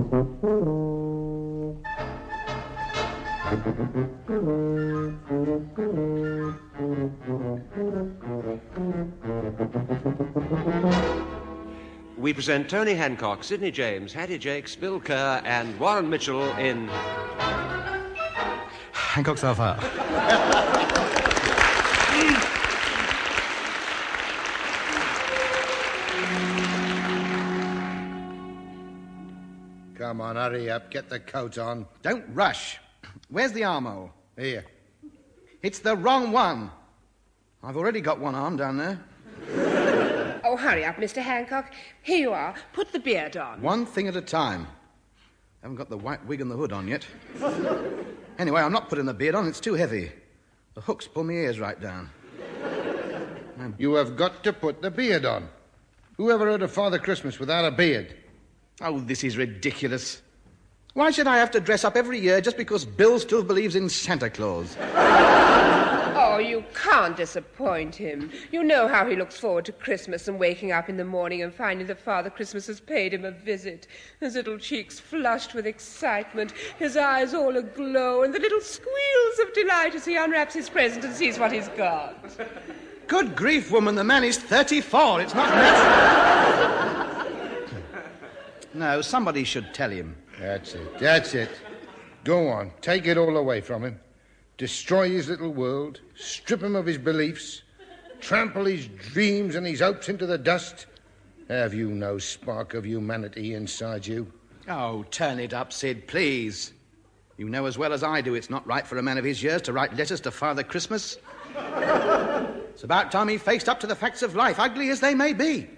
We present Tony Hancock, Sidney James, Hattie Jakes, Bill Kerr, and Warren Mitchell in... Hancock's Half Hour. Come on, hurry up. Get the coat on. Don't rush. Where's the armhole? Here. It's the wrong one. I've already got one arm down there. Oh, hurry up, Mr. Hancock. Here you are. Put the beard on. One thing at a time. Haven't got the white wig and the hood on yet. Anyway, I'm not putting the beard on. It's too heavy. The hooks pull my ears right down. You have got to put the beard on. Who ever heard of Father Christmas without a beard? Oh, this is ridiculous. Why should I have to dress up every year just because Bill still believes in Santa Claus? Oh, you can't disappoint him. You know how he looks forward to Christmas and waking up in the morning and finding that Father Christmas has paid him a visit. His little cheeks flushed with excitement, his eyes all aglow, and the little squeals of delight as he unwraps his present and sees what he's got. Good grief, woman, the man is 34. It's not natural. No, somebody should tell him. That's it. Go on, take it all away from him. Destroy his little world, strip him of his beliefs, trample his dreams and his hopes into the dust. Have you no spark of humanity inside you? Oh, turn it up, Sid, please. You know as well as I do it's not right for a man of his years to write letters to Father Christmas. It's about time he faced up to the facts of life, ugly as they may be.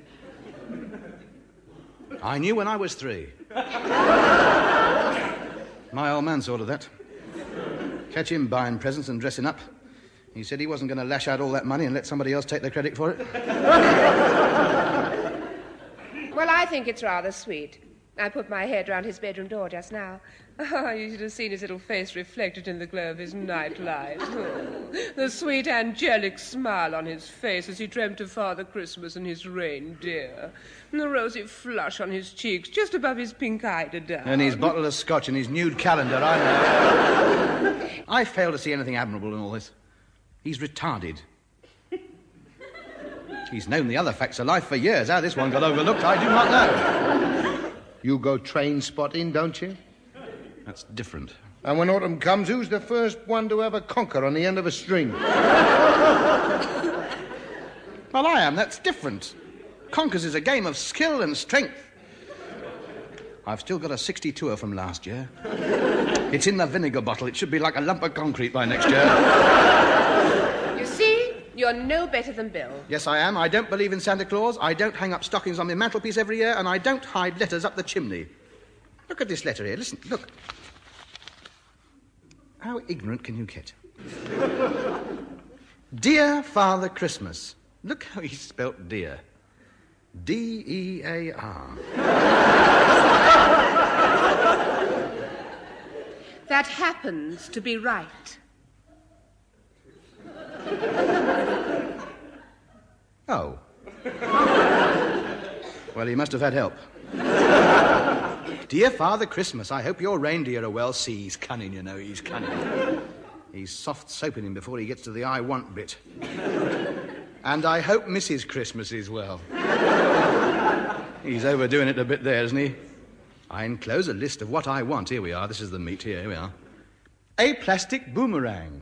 I knew when I was 3. My old man saw to that. Catch him buying presents and dressing up. He said he wasn't going to lash out all that money and let somebody else take the credit for it. Well, I think it's rather sweet. I put my head round his bedroom door just now. Oh, you should have seen his little face reflected in the glow of his night light. Oh, the sweet angelic smile on his face as he dreamt of Father Christmas and his reindeer. And the rosy flush on his cheeks just above his pink eiderdown. And his bottle of scotch and his nude calendar, I know. I fail to see anything admirable in all this. He's retarded. He's known the other facts of life for years. How this one got overlooked, I do not know. You go train spotting, don't you? That's different. And when autumn comes, who's the first one to have a conker on the end of a string? Well, I am. That's different. Conkers is a game of skill and strength. I've still got a 62er from last year. It's in the vinegar bottle. It should be like a lump of concrete by next year. You see? You're no better than Bill. Yes, I am. I don't believe in Santa Claus. I don't hang up stockings on my mantelpiece every year, and I don't hide letters up the chimney. Look at this letter here. Listen, look. How ignorant can you get? Dear Father Christmas. Look how he spelt dear. D-E-A-R. That happens to be right. Oh. Well, he must have had help. Dear Father Christmas, I hope your reindeer are well. See, he's cunning, you know, he's cunning. He's soft-soaping him before he gets to the I want bit. And I hope Mrs. Christmas is well. He's overdoing it a bit there, isn't he? I enclose a list of what I want. Here we are. This is the meat. Here we are. A plastic boomerang.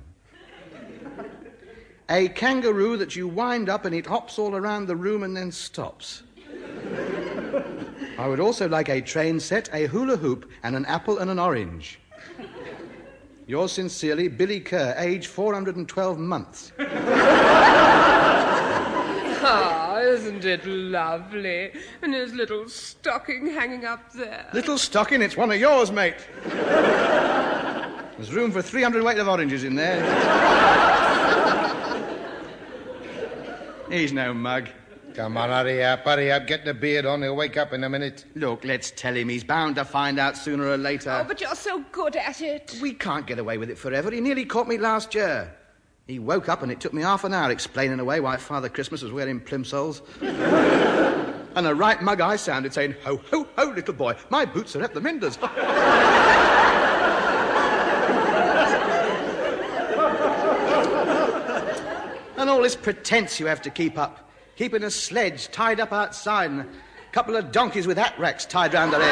A kangaroo that you wind up and it hops all around the room and then stops. I would also like a train set, a hula hoop, and an apple and an orange. Yours sincerely, Billy Kerr, age 412 months. Ah, isn't it lovely? And his little stocking hanging up there. Little stocking? It's one of yours, mate. There's room for 300 weight of oranges in there. He's no mug. Come on, hurry up, get the beard on, he'll wake up in a minute. Look, let's tell him. He's bound to find out sooner or later. Oh, but you're so good at it. We can't get away with it forever. He nearly caught me last year. He woke up and it took me half an hour explaining away why Father Christmas was wearing plimsolls. And a right mug I sounded saying, ho, ho, ho, little boy, my boots are at the menders. And all this pretense you have to keep up. Keeping a sledge tied up outside and a couple of donkeys with hat racks tied round their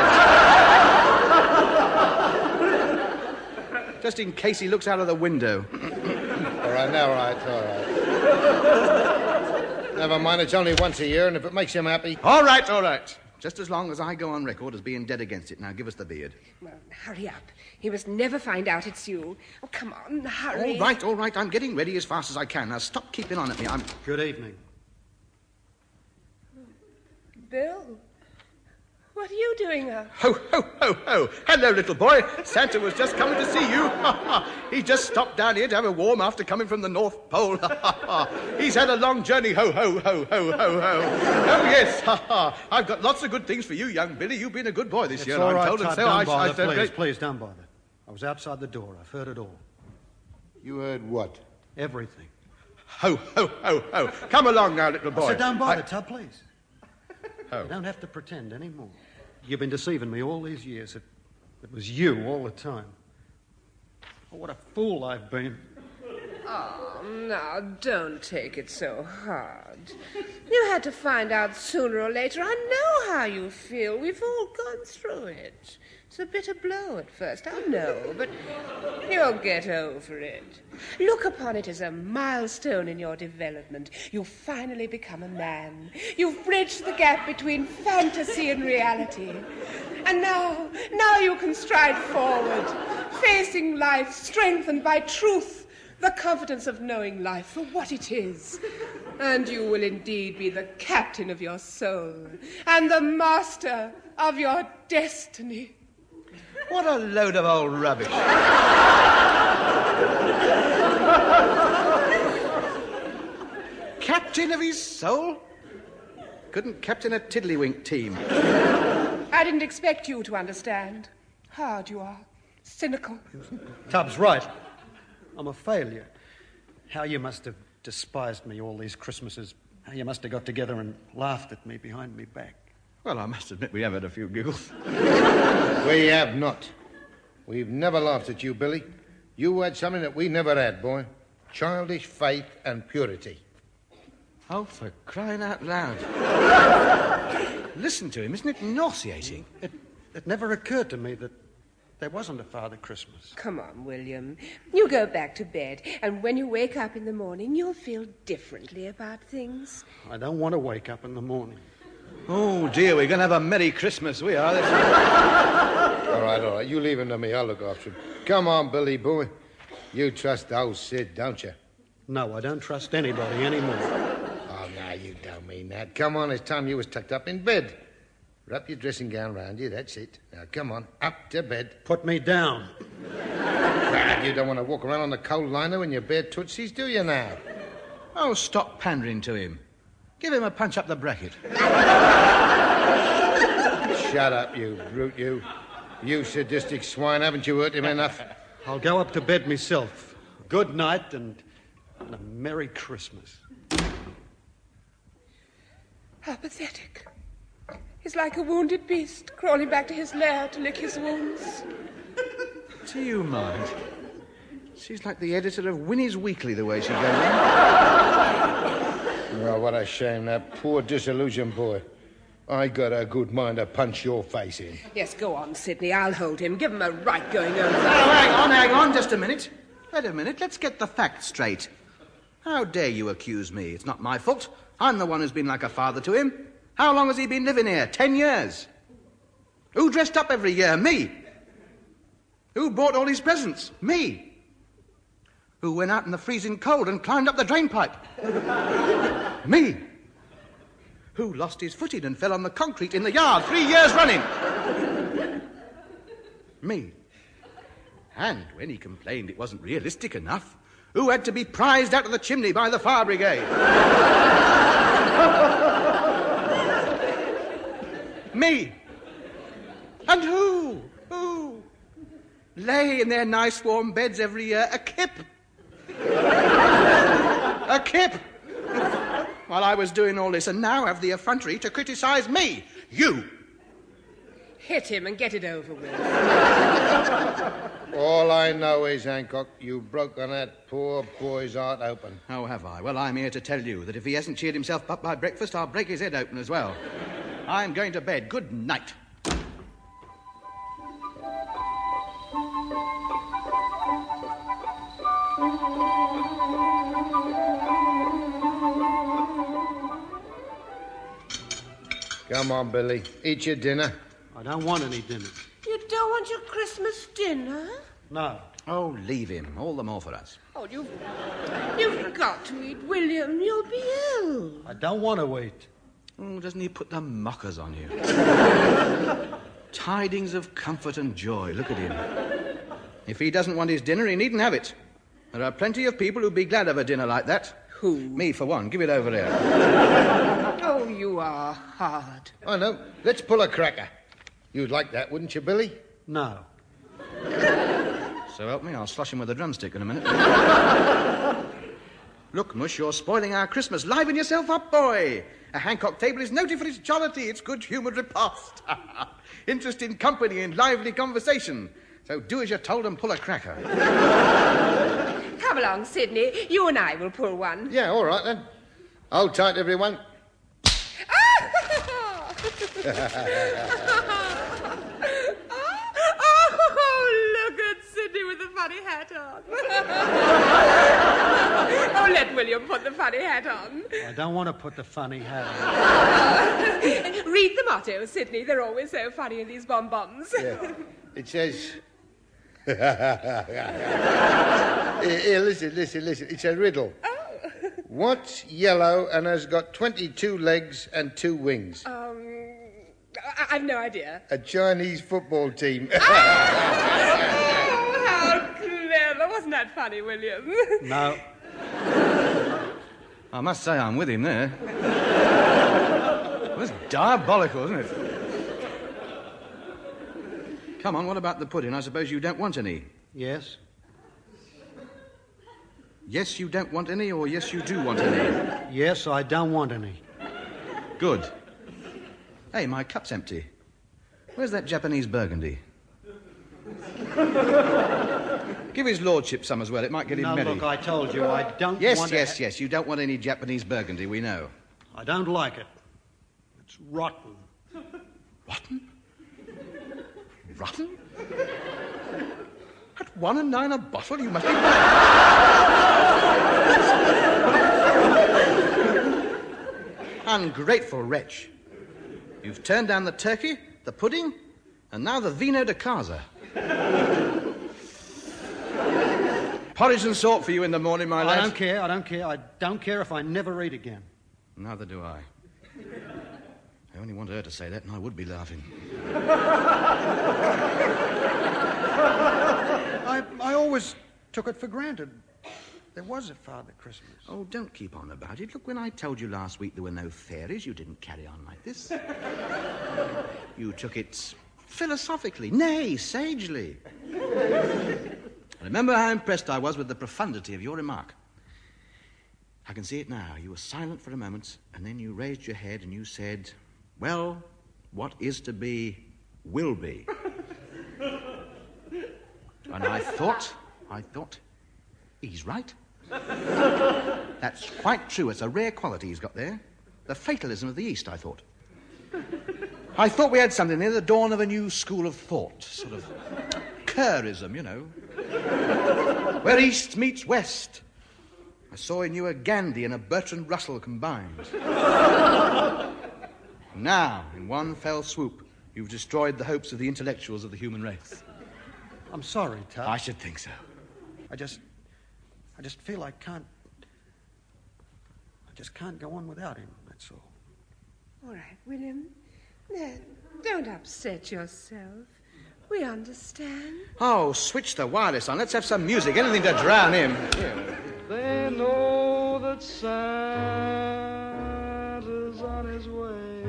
heads. Just in case he looks out of the window. All right, now, all right. Never mind, it's only once a year, and if it makes him happy... All right. Just as long as I go on record as being dead against it. Now, give us the beard. Well, hurry up. He must never find out it's you. Oh, come on, hurry. All right. I'm getting ready as fast as I can. Now, stop keeping on at me. Good evening. Bill, what are you doing up? Ho, ho, ho, ho. Hello, little boy. Santa was just coming to see you. He just stopped down here to have a warm after coming from the North Pole. He's had a long journey. Ho, ho, ho, ho, ho, ho. Oh, yes. I've got lots of good things for you, young Billy. You've been a good boy this year, all I'm right, told. And Tub, so don't I bother, please, don't bother. I was outside the door. I've heard it all. You heard what? Everything. Ho, ho, ho, ho. Come along now, little boy. Sit down, bother, Tub, please. You don't have to pretend anymore. You've been deceiving me all these years. It was you all the time. Oh, what a fool I've been. Oh, now, don't take it so hard. You had to find out sooner or later. I know how you feel. We've all gone through it. It's a bitter blow at first, I know, but you'll get over it. Look upon it as a milestone in your development. You've finally become a man. You've bridged the gap between fantasy and reality. And now you can stride forward, facing life strengthened by truth, the confidence of knowing life for what it is. And you will indeed be the captain of your soul and the master of your destiny. What a load of old rubbish. Captain of his soul? Couldn't captain a tiddlywink team. I didn't expect you to understand. Hard you are. Cynical. Tubbs, right. I'm a failure. How you must have despised me all these Christmases. How you must have got together and laughed at me behind me back. Well, I must admit we have had a few giggles. We have not. We've never laughed at you, Billy. You had something that we never had, boy. Childish faith and purity. Oh, for crying out loud. Listen to him. Isn't it nauseating? It never occurred to me that there wasn't a Father Christmas. Come on, William. You go back to bed, and when you wake up in the morning, you'll feel differently about things. I don't want to wake up in the morning. Oh, dear, we're going to have a Merry Christmas, we are. All right. You leave him to me. I'll look after him. Come on, Billy boy. You trust old Sid, don't you? No, I don't trust anybody anymore. Oh, no, you don't mean that. Come on, it's time you was tucked up in bed. Wrap your dressing gown round you, that's it. Now, come on, up to bed. Put me down. You don't want to walk around on the coal liner in your bare tootsies, do you now? Oh, stop pandering to him. Give him a punch up the bracket. Shut up, you brute, you. You sadistic swine, haven't you hurt him enough? I'll go up to bed myself. Good night and a Merry Christmas. How pathetic. He's like a wounded beast crawling back to his lair to lick his wounds. Do you mind? She's like the editor of Winnie's Weekly, the way she goes on. Well, what a shame, that poor disillusioned boy. I got a good mind to punch your face in. Yes, go on, Sidney. I'll hold him. Give him a right going over. Oh, hang on, just a minute. Wait a minute, let's get the facts straight. How dare you accuse me? It's not my fault. I'm the one who's been like a father to him. How long has he been living here? 10 years. Who dressed up every year? Me. Who bought all his presents? Me. Who went out in the freezing cold and climbed up the drainpipe? Me. Who lost his footing and fell on the concrete in the yard 3 years running? Me. And when he complained it wasn't realistic enough, who had to be prized out of the chimney by the fire brigade? Me. And who lay in their nice warm beds every year? A kip. A kip. while I was doing all this, and now have the effrontery to criticise me. You! Hit him and get it over with. All I know is, Hancock, you've broken that poor boy's heart open. Oh, have I? Well, I'm here to tell you that if he hasn't cheered himself up by breakfast, I'll break his head open as well. I'm going to bed. Good night. Come on, Billy. Eat your dinner. I don't want any dinner. You don't want your Christmas dinner? No. Oh, leave him. All the more for us. Oh, you've got to eat, William. You'll be ill. I don't want to eat. Oh, doesn't he put the mockers on you? Tidings of comfort and joy. Look at him. If he doesn't want his dinner, he needn't have it. There are plenty of people who'd be glad of a dinner like that. Who? Me, for one. Give it over there. Oh, you are hard. I know. Let's pull a cracker. You'd like that, wouldn't you, Billy? No. So help me, I'll slosh him with a drumstick in a minute. Look, Mush, you're spoiling our Christmas. Liven yourself up, boy. A Hancock table is noted for its jollity, its good-humoured repast. Interesting company and lively conversation. So do as you're told and pull a cracker. Come along, Sidney. You and I will pull one. Yeah, all right, then. Hold tight, everyone. Oh, look at Sidney with the funny hat on. Oh, let William put the funny hat on. I don't want to put the funny hat on. Read the motto, Sidney. They're always so funny in these bonbons. Yeah. It says... Here, listen. It's a riddle. Oh. What's yellow and has got 22 legs and 2 wings? I've no idea. A Chinese football team. Oh, how clever. Wasn't that funny, William? No. I must say I'm with him there. It was diabolical, isn't it? Come on, what about the pudding? I suppose you don't want any. Yes. Yes, you don't want any, or yes, you do want any? Yes, I don't want any. Good. Hey, my cup's empty. Where's that Japanese burgundy? Give his lordship some as well. It might get him No, merry. look, I told you, I don't want... Yes. You don't want any Japanese burgundy, we know. I don't like it. It's rotten. Rotten? Rotten? At 1 9 a bottle, you must be mad. Ungrateful wretch. You've turned down the turkey, the pudding, and now the vino de casa. Porridge and salt for you in the morning, my lad. I don't care. I don't care if I never eat again. Neither do I. I only want her to say that, and I would be laughing. I always took it for granted. There was a Father Christmas. Oh, don't keep on about it. Look, when I told you last week there were no fairies, you didn't carry on like this. You took it philosophically, nay, sagely. Remember how impressed I was with the profundity of your remark. I can see it now. You were silent for a moment, and then you raised your head and you said, well, what is to be, will be. And I thought, he's right. That's quite true. It's a rare quality he's got there. The fatalism of the East, I thought. I thought we had something there, the dawn of a new school of thought. Sort of Kerrism, you know. Where East meets West. I saw in you a Gandhi and a Bertrand Russell combined. Now, in one fell swoop, you've destroyed the hopes of the intellectuals of the human race. I'm sorry, Tuck. I should think so. I just feel I just can't go on without him, that's all. All right, William. There, don't upset yourself. We understand. Oh, switch the wireless on. Let's have some music. Anything to drown him. They know that Santa's on his way.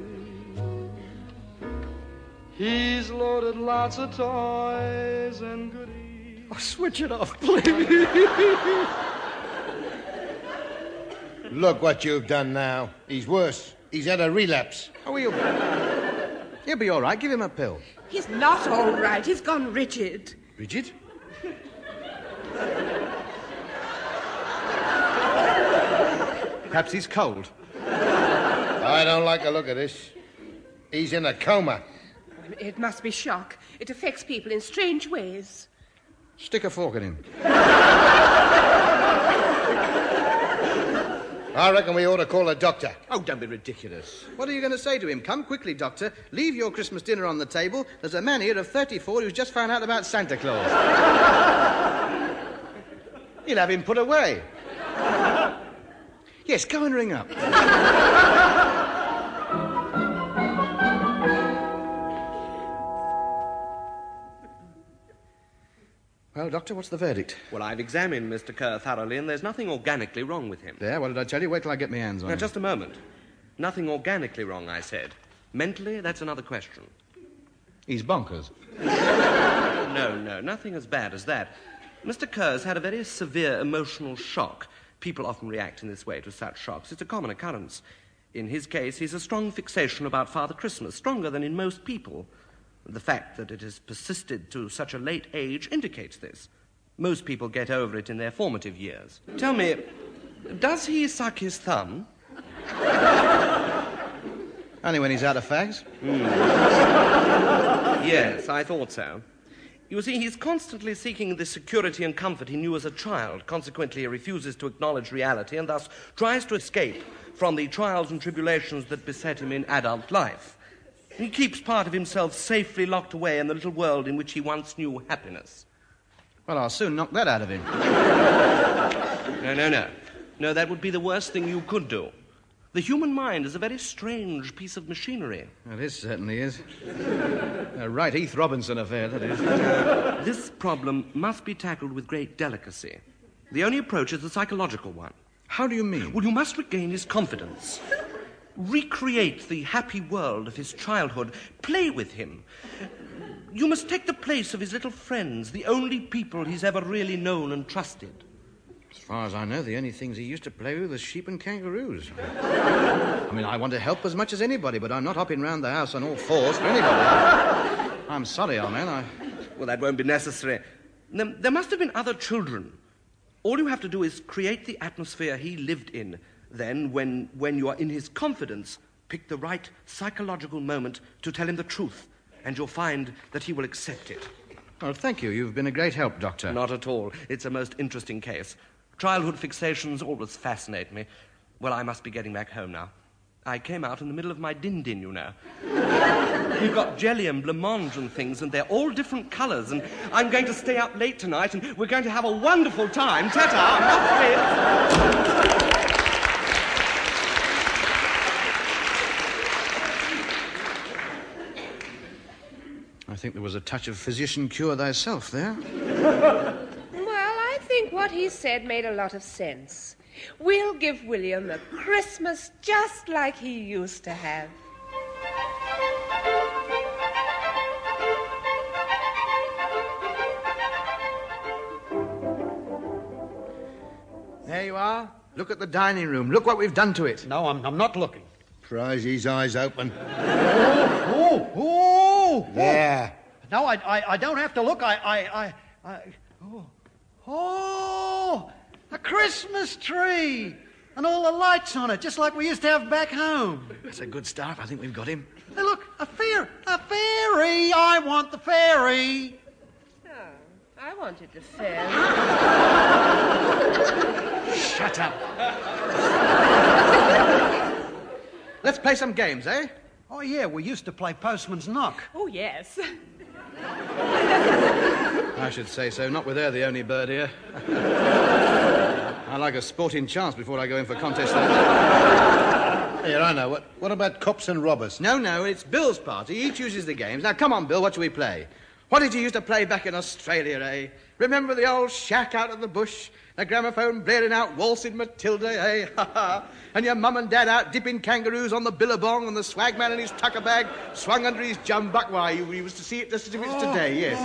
He's loaded lots of toys and goodies. Oh, switch it off, please. Look what you've done now. He's worse. He's had a relapse. Oh, he'll be all right. Give him a pill. He's not all right. He's gone rigid. Rigid? Perhaps he's cold. I don't like the look of this. He's in a coma. It must be shock. It affects people in strange ways. Stick a fork in him. I reckon we ought to call a doctor. Oh, don't be ridiculous. What are you going to say to him? Come quickly, Doctor. Leave your Christmas dinner on the table. There's a man here of 34 who's just found out about Santa Claus. You'll have him put away. Yes, go and ring up. Well, Doctor, what's the verdict? Well, I've examined Mr. Kerr thoroughly, and there's nothing organically wrong with him. There, what did I tell you? Wait till I get my hands on him. Now, just a moment. Nothing organically wrong, I said. Mentally, that's another question. He's bonkers. No, nothing as bad as that. Mr. Kerr's had a very severe emotional shock. People often react in this way to such shocks. It's a common occurrence. In his case, he's a strong fixation about Father Christmas, stronger than in most people. The fact that it has persisted to such a late age indicates this. Most people get over it in their formative years. Tell me, does he suck his thumb? Only when he's out of fags. Yes, I thought so. You see, he's constantly seeking the security and comfort he knew as a child. Consequently, he refuses to acknowledge reality and thus tries to escape from the trials and tribulations that beset him in adult life. He keeps part of himself safely locked away in the little world in which he once knew happiness. Well, I'll soon knock that out of him. No. No, that would be the worst thing you could do. The human mind is a very strange piece of machinery. Well, it certainly is. A right Heath Robinson affair, that is. This problem must be tackled with great delicacy. The only approach is the psychological one. How do you mean? Well, you must regain his confidence. Recreate the happy world of his childhood. Play with him. You must take the place of his little friends, the only people he's ever really known and trusted. As far as I know, the only things he used to play with were sheep and kangaroos. I mean, I want to help as much as anybody, but I'm not hopping round the house on all fours for anybody. I'm sorry, old man. Well, that won't be necessary. There must have been other children. All you have to do is create the atmosphere he lived in. Then, when you are in his confidence, pick the right psychological moment to tell him the truth, and you'll find that he will accept it. Well, thank you. You've been a great help, Doctor. Not at all. It's a most interesting case. Childhood fixations always fascinate me. Well, I must be getting back home now. I came out in the middle of my din-din, you know. We've got jelly and blancmange and things, and they're all different colours, and I'm going to stay up late tonight, and we're going to have a wonderful time. Ta-ta! I think there was a touch of physician cure thyself there. Well, I think what he said made a lot of sense. We'll give William a Christmas just like he used to have. There you are. Look at the dining room. Look what we've done to it. No, I'm not looking. Pries his eyes open. Oh! Yeah. No, I don't have to look. Oh! A Christmas tree! And all the lights on it, just like we used to have back home. That's a good start. I think we've got him. Hey, look, a fairy! I want the fairy! Oh, I wanted the fairy. Shut up. Let's play some games, eh? Oh, yeah, we used to play Postman's Knock. Oh, yes. I should say so. Not with her, the only bird here. I like a sporting chance before I go in for contests. Here, I know. What about cops and robbers? No, it's Bill's party. He chooses the games. Now, come on, Bill, what shall we play? What did you used to play back in Australia, eh? Remember the old shack out of the bush? The gramophone blaring out Waltzing Matilda, eh? And your mum and dad out dipping kangaroos on the billabong, and the swagman in his tucker bag swung under his jumbuck. Why, you used to see it just as if it's today, yes.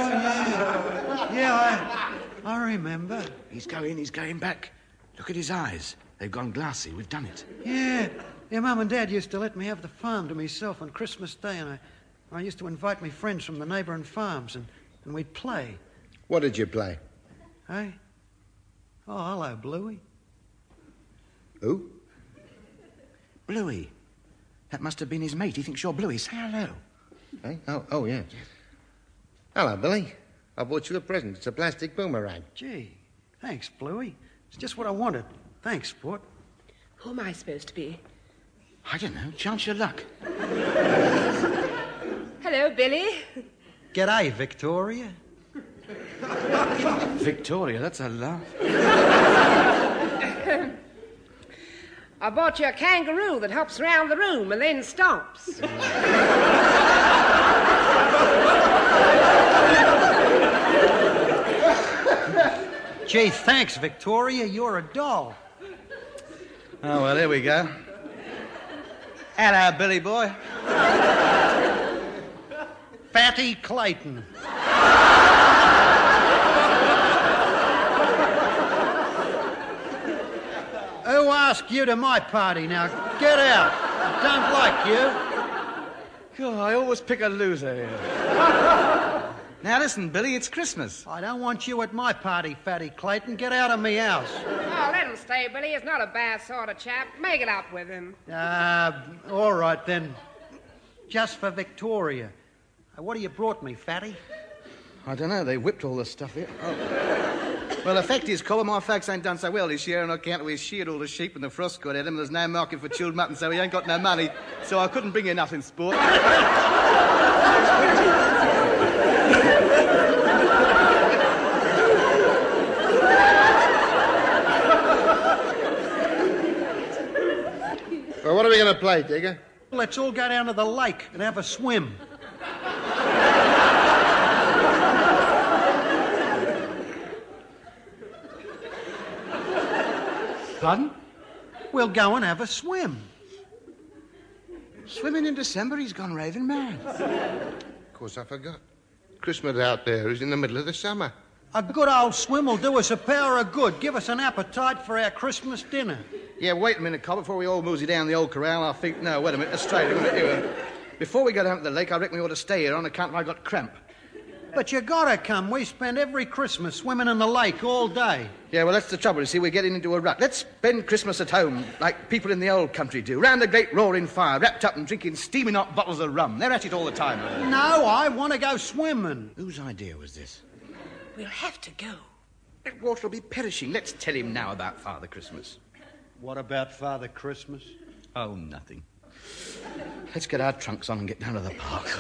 Yeah, I remember. He's going back. Look at his eyes. They've gone glassy. We've done it. Yeah, Mum and Dad used to let me have the farm to myself on Christmas Day, and I used to invite me friends from the neighbouring farms, and we'd play. What did you play? Hey? Oh, hello, Bluey. Who? Bluey. That must have been his mate. He thinks you're Bluey. Say hello. Hey? Oh, yeah. Hello, Billy. I bought you a present. It's a plastic boomerang. Gee, thanks, Bluey. It's just what I wanted. Thanks, Sport. Who am I supposed to be? I don't know. Chance your luck. Hello, Billy. G'day, Victoria. Victoria, that's a laugh. I bought you a kangaroo that hops around the room and then stomps. Gee, thanks, Victoria. You're a doll. Oh, well, here we go. Hello, Billy boy. Fatty Clayton. Who asked you to my party? Now, get out. I don't like you. God, I always pick a loser here. Now, listen, Billy, it's Christmas. I don't want you at my party, Fatty Clayton. Get out of me house. Oh, let him stay, Billy. He's not a bad sort of chap. Make it up with him. All right, then. Just for Victoria. What have you brought me, Fatty? I don't know. They whipped all the stuff here. Oh. Well, the fact is, Colin, my folks ain't done so well this year on account of we sheared all the sheep and the frost got at him. There's no market for chilled mutton, so he ain't got no money. So I couldn't bring you nothing, sport. Well, what are we going to play, Digger? Let's all go down to the lake and have a swim. Pardon? We'll go and have a swim. Swimming in December, he's gone raving mad. Of course, I forgot. Christmas out there is in the middle of the summer. A good old swim will do us a power of good. Give us an appetite for our Christmas dinner. Yeah, wait a minute, Cobb, before we all mosey down the old corral. I think... No, wait a minute. Australia, a minute. Before we go down to the lake, I reckon we ought to stay here on account of I got cramp. But you gotta come. We spend every Christmas swimming in the lake all day. Yeah, well, that's the trouble. You see, we're getting into a rut. Let's spend Christmas at home, like people in the old country do, round the great roaring fire, wrapped up and drinking steaming hot bottles of rum. They're at it all the time. No, I want to go swimming. Whose idea was this? We'll have to go. That water will be perishing. Let's tell him now about Father Christmas. What about Father Christmas? Oh, nothing. Let's get our trunks on and get down to the park.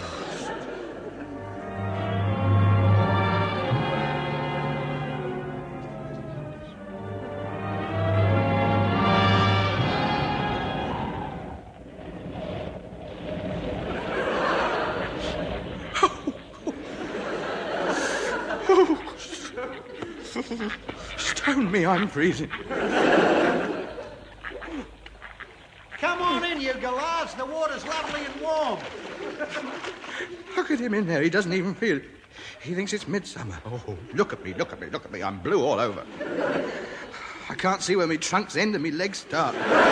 Stone me, I'm freezing. Come on in, you gallards. The water's lovely and warm. Look at him in there. He doesn't even feel it. He thinks it's midsummer. Oh, look at me. I'm blue all over. I can't see where my trunks end and my legs start.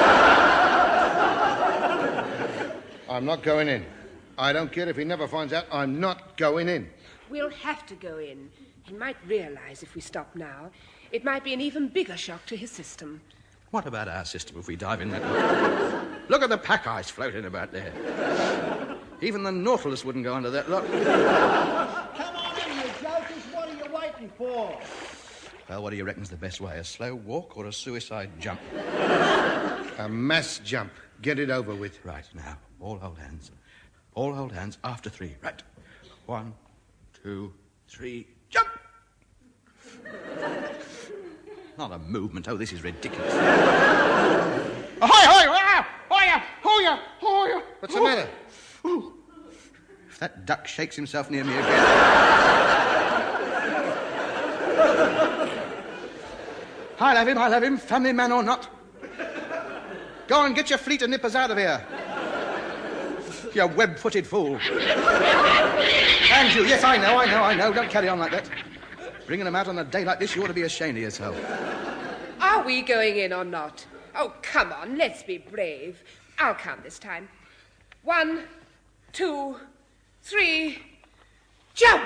I'm not going in. I don't care if he never finds out. I'm not going in. We'll have to go in. He might realize if we stop now, it might be an even bigger shock to his system. What about our system if we dive in that lot? Look at the pack ice floating about there. Even the Nautilus wouldn't go under that lot. Come on in, you jokers. What are you waiting for? Well, what do you reckon's the best way, a slow walk or a suicide jump? A mass jump. Get it over with. Right, now, all hold hands. All hold hands after 3. Right. 1, 2, 3, jump! Not a movement. Oh, this is ridiculous. Ahoy, hoy! Hoya! What's the matter? If that duck shakes himself near me again... I'll have him, family man or not. Go on, get your fleet of nippers out of here. You web-footed fool. And you, yes, I know. Don't carry on like that. Bringing them out on a day like this, you ought to be ashamed of yourself. Are we going in or not? Oh, come on, let's be brave. I'll count this time. 1, 2, 3, jump!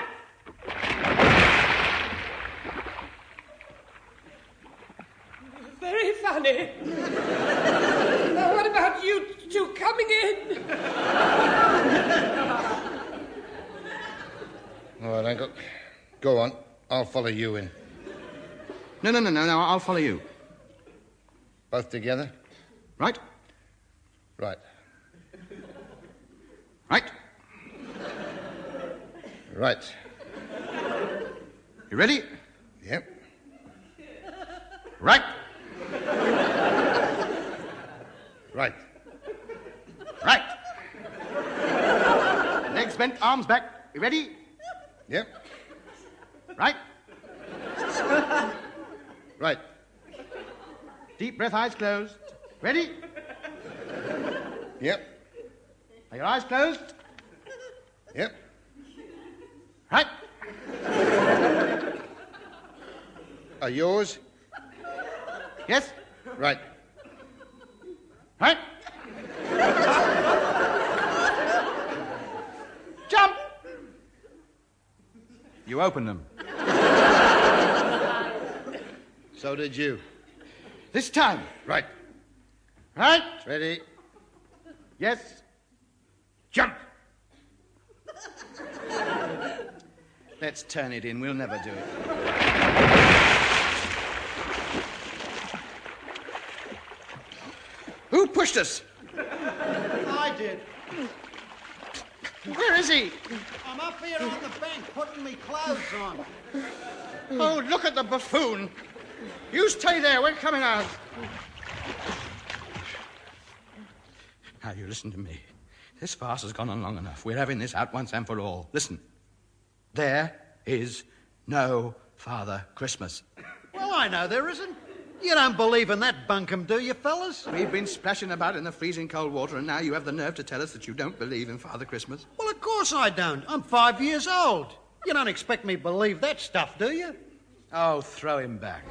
Very funny. Now, what about you two coming in? All right, Uncle. Go on. I'll follow you in. No. I'll follow you. Both together? Right? Right. Right? Right. You ready? Yep. Right. Right. Right. Legs bent, arms back. You ready? Yep. Right. Right. Deep breath, eyes closed. Ready? Yep. Are your eyes closed? Yep. Right. Are yours? Yes. Right. Right. Jump. You open them. So did you. This time. Right. Right. Ready. Yes. Jump. Let's turn it in. We'll never do it. Who pushed us? I did. Where is he? I'm up here on the bank putting me clothes on. Oh, look at the buffoon. You stay there. We're coming out. Now, you listen to me. This farce has gone on long enough. We're having this out once and for all. Listen. There is no Father Christmas. Well, I know there isn't. You don't believe in that bunkum, do you, fellas? We've been splashing about in the freezing cold water, and now you have the nerve to tell us that you don't believe in Father Christmas? Well, of course I don't. I'm 5 years old. You don't expect me to believe that stuff, do you? Oh, throw him back.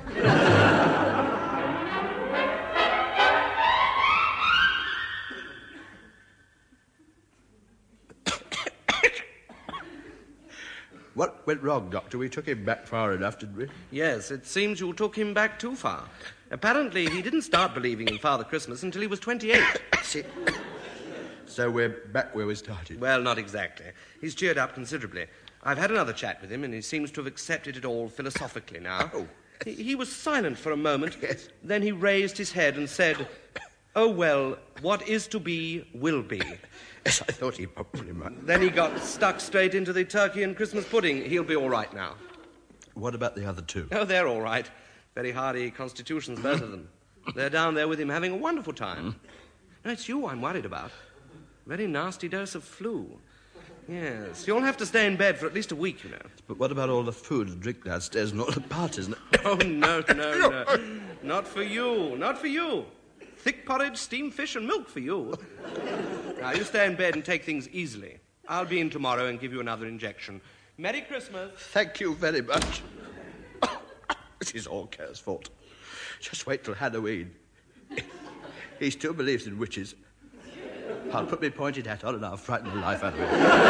What went wrong, Doctor? We took him back far enough, didn't we? Yes, it seems you took him back too far. Apparently, he didn't start believing in Father Christmas until he was 28. See? So we're back where we started. Well, not exactly. He's cheered up considerably. I've had another chat with him, and he seems to have accepted it all philosophically now. Oh. He was silent for a moment. Yes. Then he raised his head and said, "Oh, well, what is to be, will be." Yes, I thought he probably might. Then he got stuck straight into the turkey and Christmas pudding. He'll be all right now. What about the other two? Oh, they're all right. Very hardy constitutions, both of them. They're down there with him having a wonderful time. No, it's you I'm worried about. Very nasty dose of flu. Yes, you'll have to stay in bed for at least a week, you know. But what about all the food and drink downstairs and all the parties? Oh, no. Not for you. Not for you. Thick porridge, steamed fish, and milk for you. Now, you stay in bed and take things easily. I'll be in tomorrow and give you another injection. Merry Christmas. Thank you very much. This is all Kerr's fault. Just wait till Halloween. He still believes in witches. I'll put my pointed hat on and I'll frighten the life out of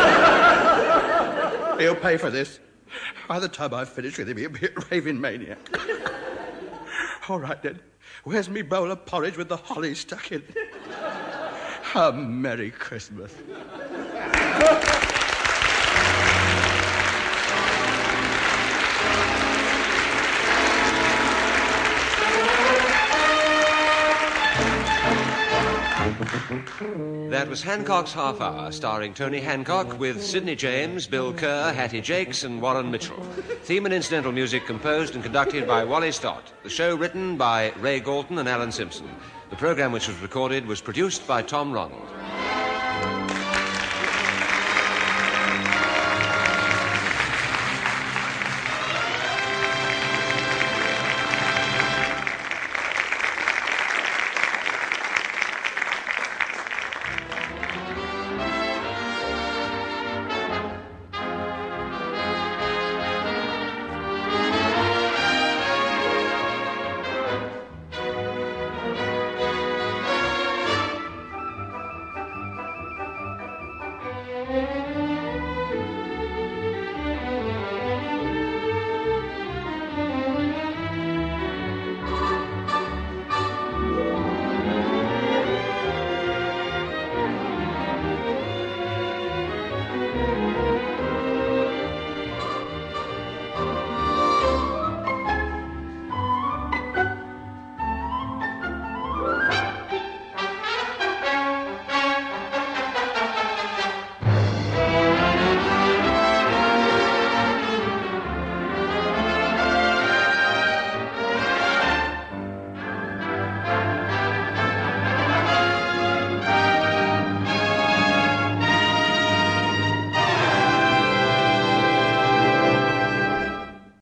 him. He'll pay for this. By the time I've finished with him, he'll be a raving maniac. All right, then. Where's me bowl of porridge with the holly stuck in? A Merry Christmas. That was Hancock's Half Hour, starring Tony Hancock with Sidney James, Bill Kerr, Hattie Jakes and Warren Mitchell. Theme and incidental music composed and conducted by Wally Stott. The show written by Ray Galton and Alan Simpson. The program which was recorded was produced by Tom Ronald.